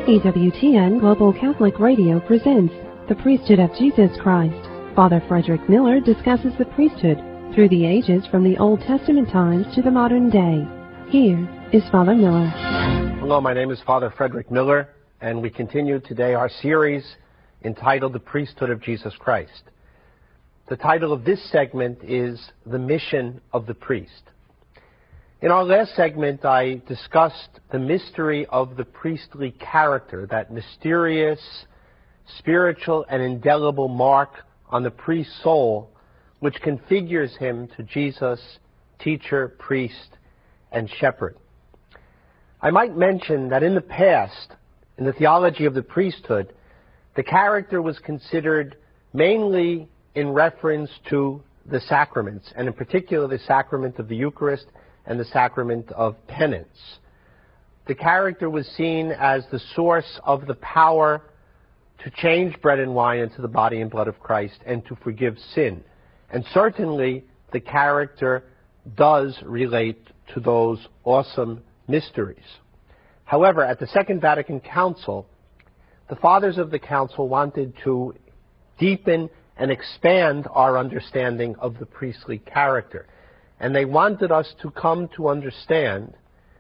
EWTN Global Catholic Radio presents The Priesthood of Jesus Christ. Father Frederick Miller discusses the priesthood through the ages from the Old Testament times to the modern day. Here is Father Miller. Hello, my name is Father Frederick Miller, and we continue today our series entitled The Priesthood of Jesus Christ. The title of this segment is The Mission of the Priest. In our last segment, I discussed the mystery of the priestly character, that mysterious, spiritual, and indelible mark on the priest's soul, which configures him to Jesus, teacher, priest, and shepherd. I might mention that in the past, in the theology of the priesthood, the character was considered mainly in reference to the sacraments, and in particular the sacrament of the Eucharist and the sacrament of penance. The character was seen as the source of the power to change bread and wine into the body and blood of Christ and to forgive sin. And certainly the character does relate to those awesome mysteries. However, at the Second Vatican Council, the fathers of the council wanted to deepen and expand our understanding of the priestly character. And they wanted us to come to understand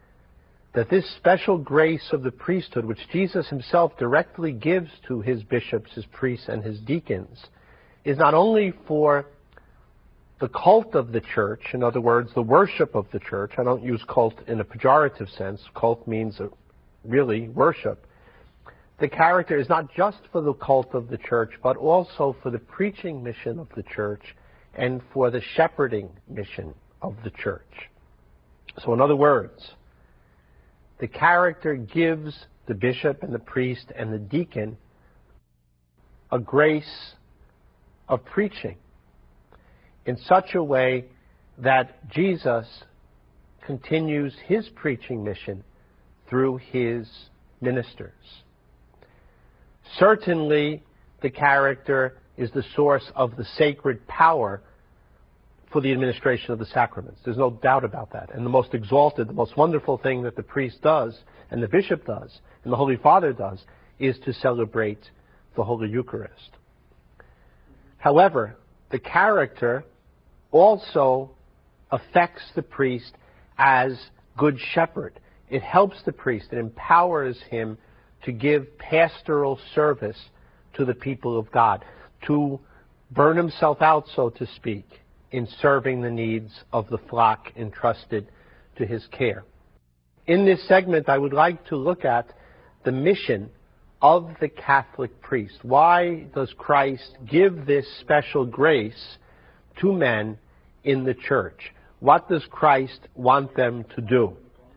that this special grace of the priesthood, which Jesus himself directly gives to his bishops, his priests, and his deacons, is not only for the cult of the church, in other words, the worship of the church. I don't use cult in a pejorative sense. Cult means really worship. The character is not just for the cult of the church, but also for the preaching mission of the church and for the shepherding mission of the church. So in other words, the character gives the bishop and the priest and the deacon a grace of preaching in such a way that Jesus continues his preaching mission through his ministers. Certainly, the character is the source of the sacred power for the administration of the sacraments. There's no doubt about that. And the most exalted, the most wonderful thing that the priest does, and the bishop does, and the Holy Father does, is to celebrate the Holy Eucharist. However, the character also affects the priest as good shepherd. It helps the priest, it empowers him to give pastoral service to the people of God, to burn himself out, so to speak, in serving the needs of the flock entrusted to his care. In this segment, I would like to look at the mission of the Catholic priest. Why does Christ give this special grace to men in the church? What does Christ want them to do?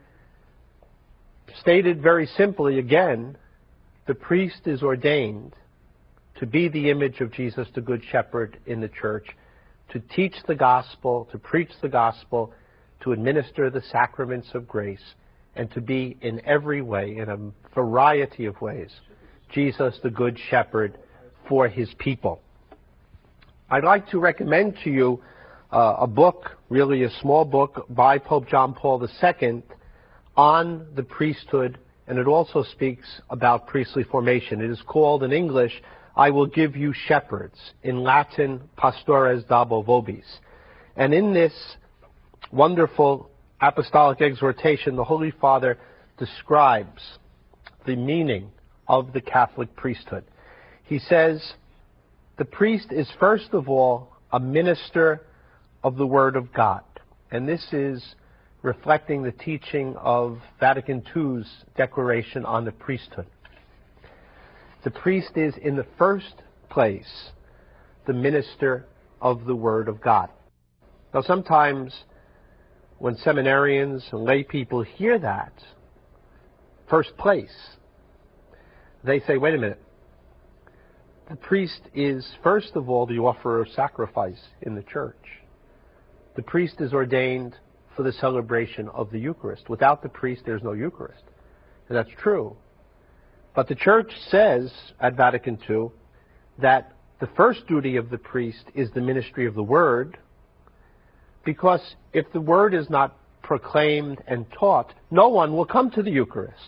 Stated very simply again, the priest is ordained to be the image of Jesus, the Good Shepherd, in the church, to teach the gospel, to preach the gospel, to administer the sacraments of grace, and to be in every way, in a variety of ways, Jesus, the Good Shepherd, for his people. I'd like to recommend to you a book, really a small book, by Pope John Paul II on the priesthood, and it also speaks about priestly formation. It is called, in English, I Will Give You Shepherds, in Latin, Pastores Dabo Vobis. And in this wonderful apostolic exhortation, the Holy Father describes the meaning of the Catholic priesthood. He says, the priest is first of all a minister of the Word of God. And this is reflecting the teaching of Vatican II's declaration on the priesthood. The priest is, in the first place, the minister of the Word of God. Now, sometimes when seminarians and lay people hear that, first place, they say, wait a minute. The priest is, first of all, the offerer of sacrifice in the church. The priest is ordained for the celebration of the Eucharist. Without the priest, there's no Eucharist. And that's true. But the Church says at Vatican II that the first duty of the priest is the ministry of the Word, because if the Word is not proclaimed and taught, no one will come to the Eucharist.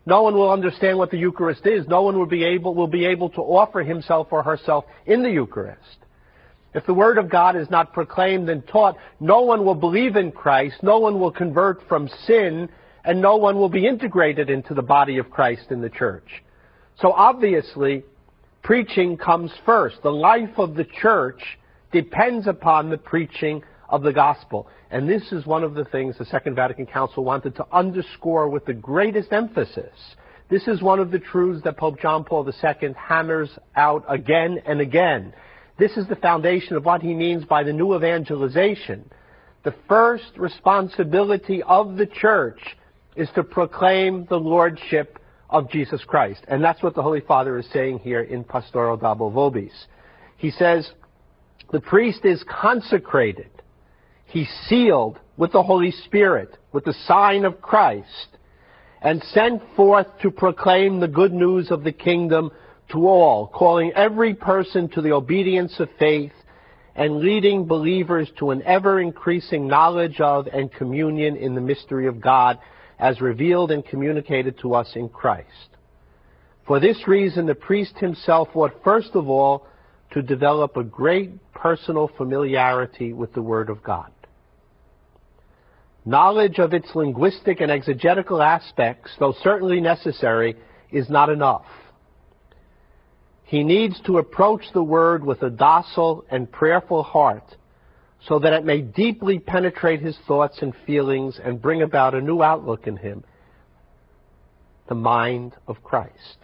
No one will understand what the Eucharist is. No one will be able to offer himself or herself in the Eucharist. If the Word of God is not proclaimed and taught, no one will believe in Christ, no one will convert from sin, and no one will be integrated into the body of Christ in the church. So obviously, preaching comes first. The life of the church depends upon the preaching of the gospel. And this is one of the things the Second Vatican Council wanted to underscore with the greatest emphasis. This is one of the truths that Pope John Paul II hammers out again and again. This is the foundation of what he means by the new evangelization. The first responsibility of the church is to proclaim the lordship of Jesus Christ. And that's what the Holy Father is saying here in Pastoral Dabo Vobis. He says, the priest is consecrated. He's sealed with the Holy Spirit, with the sign of Christ, and sent forth to proclaim the good news of the kingdom to all, calling every person to the obedience of faith and leading believers to an ever-increasing knowledge of and communion in the mystery of God as revealed and communicated to us in Christ. For this reason, the priest himself ought first of all to develop a great personal familiarity with the Word of God. Knowledge of its linguistic and exegetical aspects, though certainly necessary, is not enough. He needs to approach the Word with a docile and prayerful heart so that it may deeply penetrate his thoughts and feelings and bring about a new outlook in him, the mind of Christ,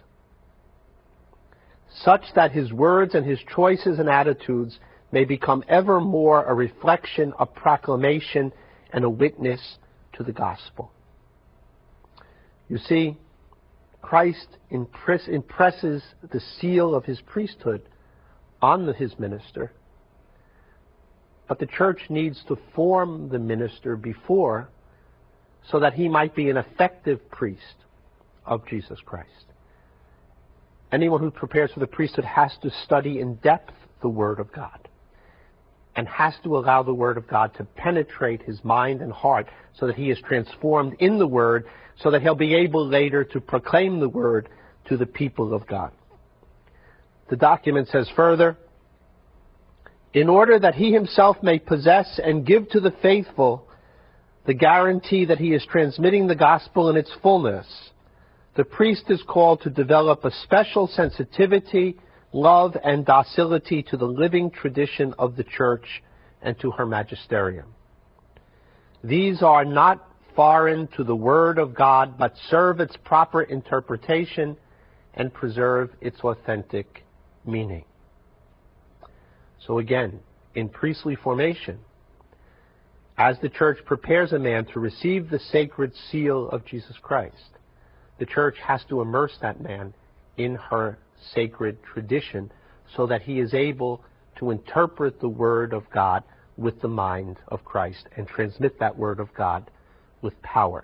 such that his words and his choices and attitudes may become ever more a reflection, a proclamation, and a witness to the gospel. You see, Christ impresses the seal of his priesthood on his minister, but the church needs to form the minister before so that he might be an effective priest of Jesus Christ. Anyone who prepares for the priesthood has to study in depth the Word of God and has to allow the Word of God to penetrate his mind and heart so that he is transformed in the Word, so that he'll be able later to proclaim the Word to the people of God. The document says further, in order that he himself may possess and give to the faithful the guarantee that he is transmitting the gospel in its fullness, the priest is called to develop a special sensitivity, love, and docility to the living tradition of the Church and to her magisterium. These are not foreign to the Word of God, but serve its proper interpretation and preserve its authentic meaning. So again, in priestly formation, as the Church prepares a man to receive the sacred seal of Jesus Christ, the Church has to immerse that man in her sacred tradition so that he is able to interpret the Word of God with the mind of Christ and transmit that Word of God with power.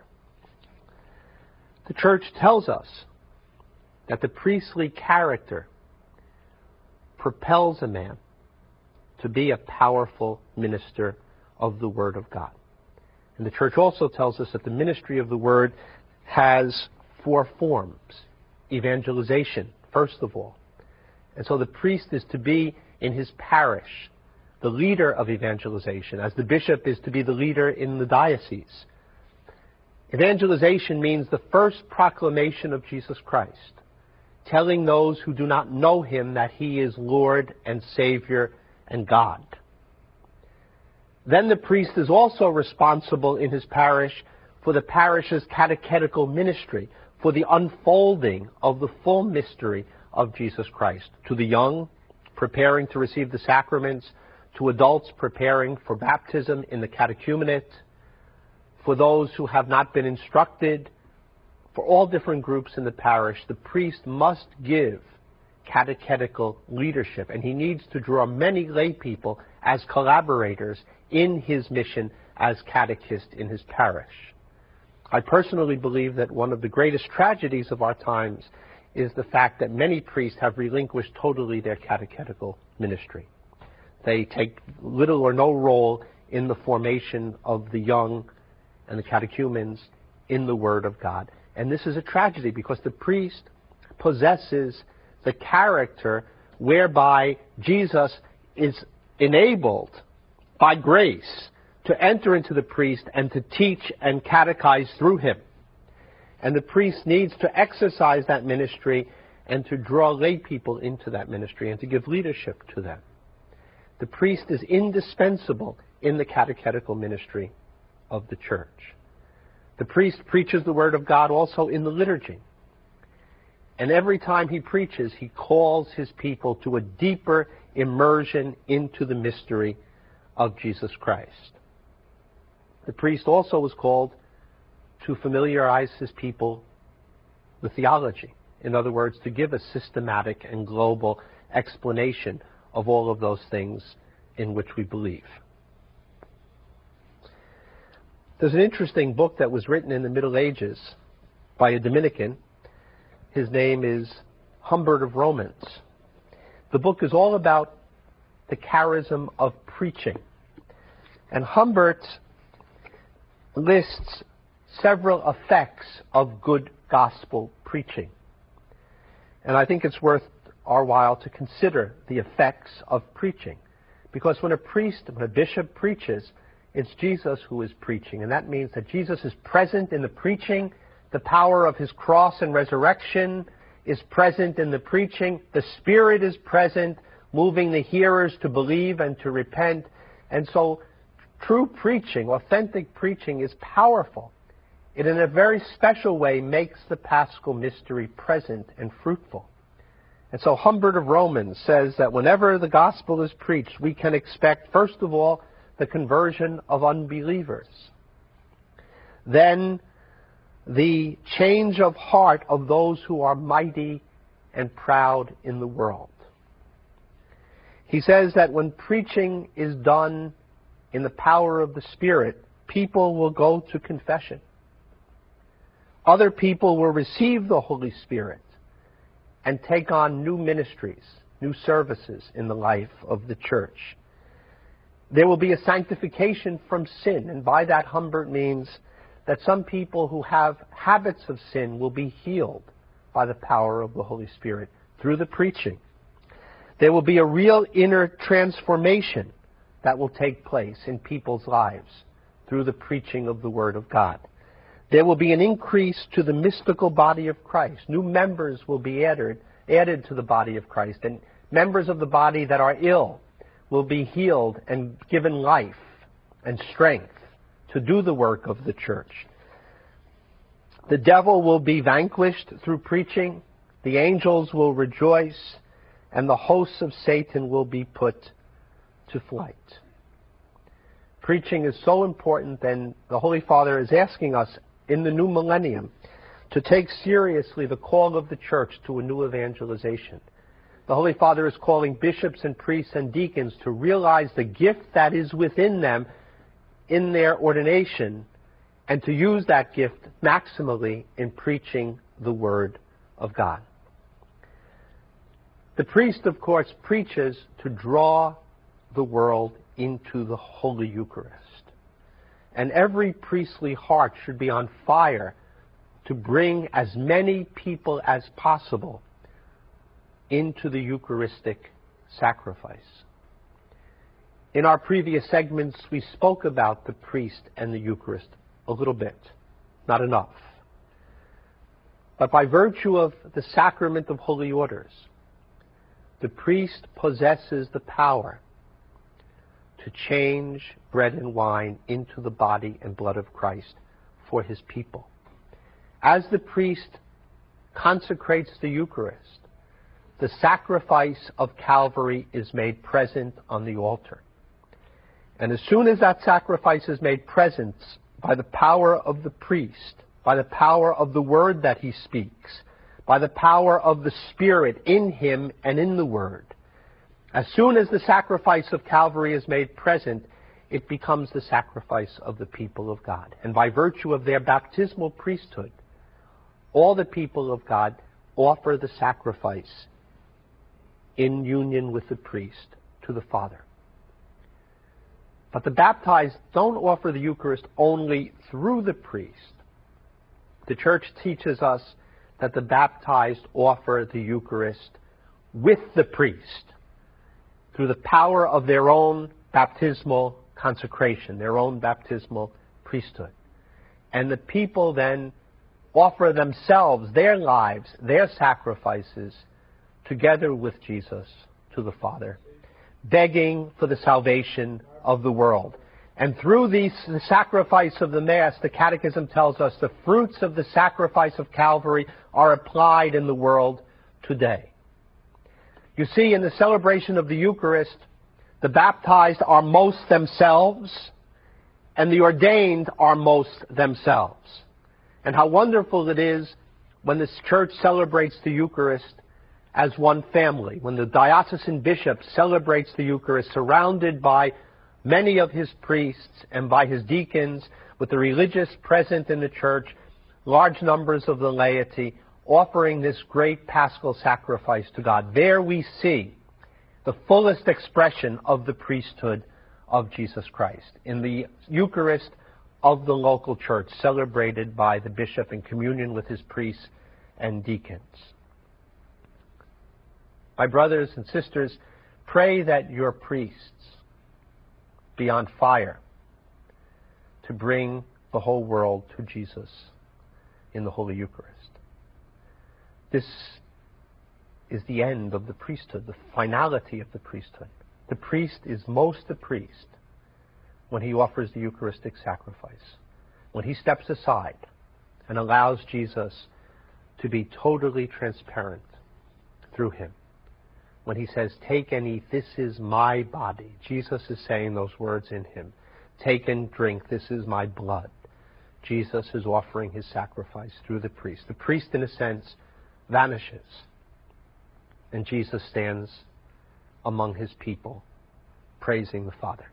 The Church tells us that the priestly character propels a man to be a powerful minister of the Word of God. And the Church also tells us that the ministry of the Word has 4 forms. Evangelization, first of all. And so the priest is to be in his parish the leader of evangelization, as the bishop is to be the leader in the diocese. Evangelization means the first proclamation of Jesus Christ, telling those who do not know him that he is Lord and Savior and God. Then the priest is also responsible in his parish for the parish's catechetical ministry, for the unfolding of the full mystery of Jesus Christ, to the young preparing to receive the sacraments, to adults preparing for baptism in the catechumenate, for those who have not been instructed, for all different groups in the parish. The priest must give catechetical leadership, and he needs to draw many lay people as collaborators in his mission as catechist in his parish. I personally believe that one of the greatest tragedies of our times is the fact that many priests have relinquished totally their catechetical ministry. They take little or no role in the formation of the young and the catechumens in the Word of God. And this is a tragedy because the priest possesses the character whereby Jesus is enabled by grace to enter into the priest and to teach and catechize through him. And the priest needs to exercise that ministry and to draw lay people into that ministry and to give leadership to them. The priest is indispensable in the catechetical ministry of the church. The priest preaches the Word of God also in the liturgy. And every time he preaches, he calls his people to a deeper immersion into the mystery of Jesus Christ. The priest also was called to familiarize his people with theology. In other words, to give a systematic and global explanation of all of those things in which we believe. There's an interesting book that was written in the Middle Ages by a Dominican. His name is Humbert of Romans. The book is all about the charism of preaching. And Humbert lists several effects of good gospel preaching. And I think it's worth our while to consider the effects of preaching. Because when a bishop preaches, it's Jesus who is preaching. And that means that Jesus is present in the preaching. The power of his cross and resurrection is present in the preaching. The Spirit is present, moving the hearers to believe and to repent. And so true preaching, authentic preaching, is powerful. It in a very special way makes the Paschal mystery present and fruitful. And so Humbert of Romans says that whenever the gospel is preached, we can expect, first of all, the conversion of unbelievers. Then the change of heart of those who are mighty and proud in the world. He says that when preaching is done in the power of the Spirit, people will go to confession. Other people will receive the Holy Spirit and take on new ministries, new services in the life of the church. There will be a sanctification from sin, and by that Humbert means that some people who have habits of sin will be healed by the power of the Holy Spirit through the preaching. There will be a real inner transformation that will take place in people's lives through the preaching of the Word of God. There will be an increase to the mystical body of Christ. New members will be added to the body of Christ, and members of the body that are ill will be healed and given life and strength to do the work of the church. The devil will be vanquished through preaching, the angels will rejoice, and the hosts of Satan will be put to flight. Preaching is so important, and the Holy Father is asking us in the new millennium to take seriously the call of the church to a new evangelization. The Holy Father is calling bishops and priests and deacons to realize the gift that is within them in their ordination and to use that gift maximally in preaching the Word of God. The priest, of course, preaches to draw the world into the Holy Eucharist. And every priestly heart should be on fire to bring as many people as possible into the Eucharistic sacrifice. In our previous segments, we spoke about the priest and the Eucharist a little bit, not enough. But by virtue of the sacrament of holy orders, the priest possesses the power to change bread and wine into the body and blood of Christ for his people. As the priest consecrates the Eucharist, the sacrifice of Calvary is made present on the altar. And as soon as that sacrifice is made present by the power of the priest, by the power of the word that he speaks, by the power of the Spirit in him and in the Word, as soon as the sacrifice of Calvary is made present, it becomes the sacrifice of the people of God. And by virtue of their baptismal priesthood, all the people of God offer the sacrifice in union with the priest to the Father. But the baptized don't offer the Eucharist only through the priest. The Church teaches us that the baptized offer the Eucharist with the priest through the power of their own baptismal consecration, their own baptismal priesthood. And the people then offer themselves, their lives, their sacrifices, together with Jesus to the Father, begging for the salvation of the world. And through the sacrifice of the Mass, the Catechism tells us the fruits of the sacrifice of Calvary are applied in the world today. You see, in the celebration of the Eucharist, the baptized are most themselves, and the ordained are most themselves. And how wonderful it is when the Church celebrates the Eucharist as one family, when the diocesan bishop celebrates the Eucharist surrounded by many of his priests and by his deacons, with the religious present in the church, large numbers of the laity, offering this great paschal sacrifice to God. There we see the fullest expression of the priesthood of Jesus Christ, in the Eucharist of the local church, celebrated by the bishop in communion with his priests and deacons. My brothers and sisters, pray that your priests be on fire to bring the whole world to Jesus in the Holy Eucharist. This is the end of the priesthood, the finality of the priesthood. The priest is most the priest when he offers the Eucharistic sacrifice, when he steps aside and allows Jesus to be totally transparent through him. When he says, "Take and eat, this is my body." Jesus is saying those words in him. "Take and drink, this is my blood." Jesus is offering his sacrifice through the priest. The priest, in a sense, vanishes, and Jesus stands among his people, praising the Father.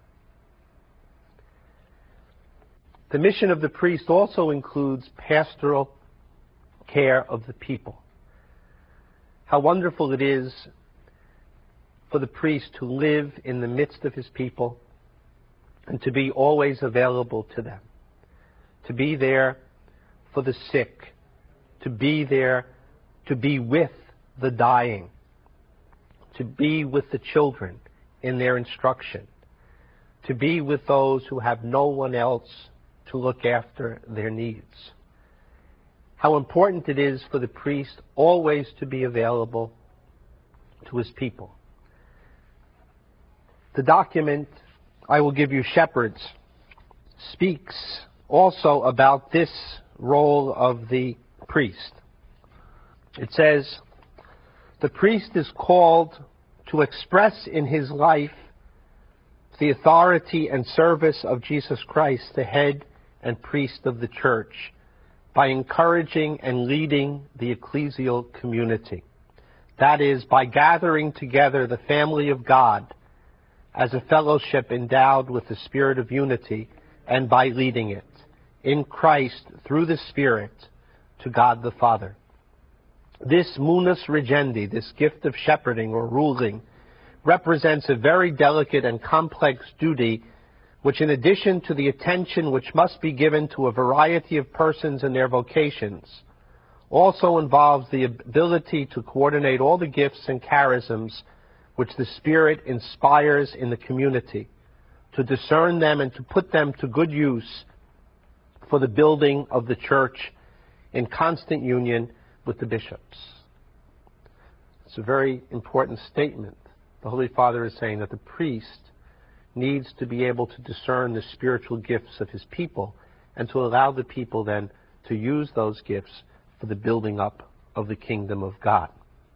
The mission of the priest also includes pastoral care of the people. How wonderful it is for the priest to live in the midst of his people and to be always available to them, to be there for the sick, to be there to be with the dying, to be with the children in their instruction, to be with those who have no one else to look after their needs. How important it is for the priest always to be available to his people. The document, "I Will Give You Shepherds," speaks also about this role of the priest. It says, "The priest is called to express in his life the authority and service of Jesus Christ, the head and priest of the church, by encouraging and leading the ecclesial community. That is, by gathering together the family of God as a fellowship endowed with the spirit of unity, and by leading it in Christ through the Spirit to God the Father. This munus regendi, this gift of shepherding or ruling, represents a very delicate and complex duty which, in addition to the attention which must be given to a variety of persons and their vocations, also involves the ability to coordinate all the gifts and charisms which the Spirit inspires in the community, to discern them and to put them to good use for the building of the church in constant union with the bishops." It's a very important statement. The Holy Father is saying that the priest needs to be able to discern the spiritual gifts of his people and to allow the people then to use those gifts for the building up of the kingdom of God.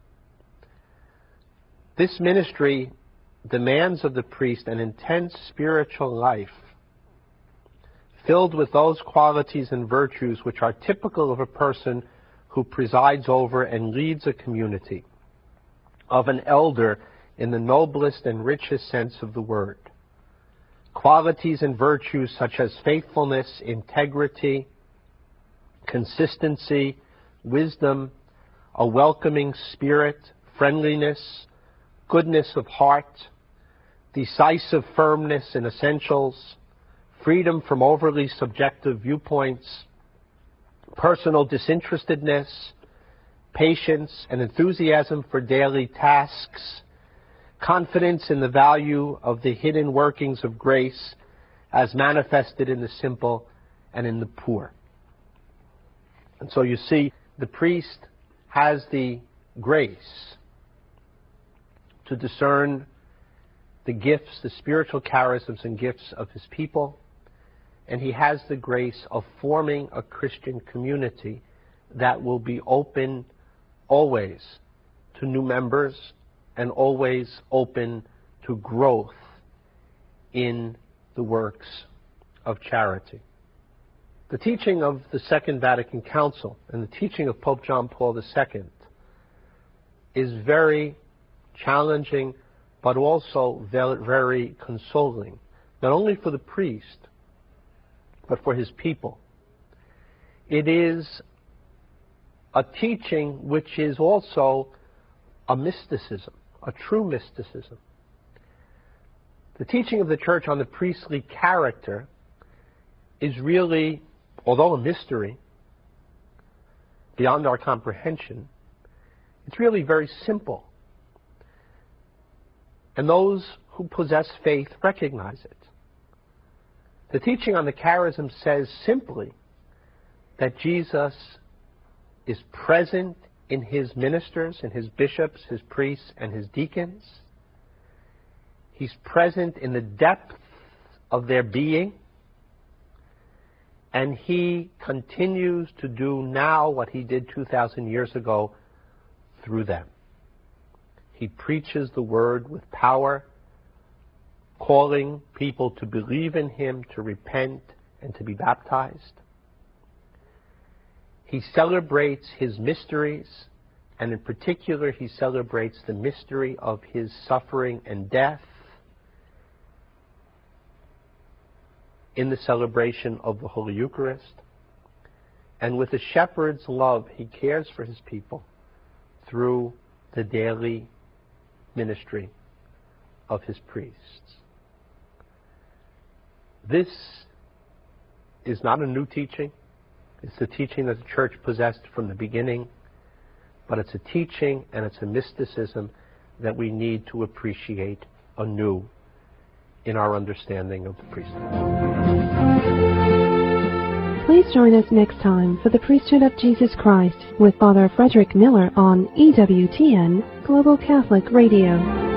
This ministry demands of the priest an intense spiritual life filled with those qualities and virtues which are typical of a person who presides over and leads a community, of an elder in the noblest and richest sense of the word. Qualities and virtues such as faithfulness, integrity, consistency, wisdom, a welcoming spirit, friendliness, goodness of heart, decisive firmness in essentials, freedom from overly subjective viewpoints, personal disinterestedness, patience, and enthusiasm for daily tasks, confidence in the value of the hidden workings of grace as manifested in the simple and in the poor. And so you see, the priest has the grace to discern the gifts, the spiritual charisms and gifts of his people, and he has the grace of forming a Christian community that will be open always to new members and always open to growth in the works of charity. The teaching of the Second Vatican Council and the teaching of Pope John Paul II is very challenging, but also very consoling, not only for the priest, but for his people. It is a teaching which is also a mysticism, a true mysticism. The teaching of the Church on the priestly character is really, although a mystery beyond our comprehension, it's really very simple. And those who possess faith recognize it. The teaching on the charism says simply that Jesus is present in his ministers, in his bishops, his priests, and his deacons. He's present in the depth of their being, and he continues to do now what he did 2,000 years ago through them. He preaches the word with power, calling people to believe in him, to repent, and to be baptized. He celebrates his mysteries, and in particular, he celebrates the mystery of his suffering and death in the celebration of the Holy Eucharist. And with a shepherd's love, he cares for his people through the daily ministry of his priests. This is not a new teaching. It's the teaching that the Church possessed from the beginning, but it's a teaching and it's a mysticism that we need to appreciate anew in our understanding of the priesthood. Please join us next time for the Priesthood of Jesus Christ with Father Frederick Miller on EWTN Global Catholic Radio.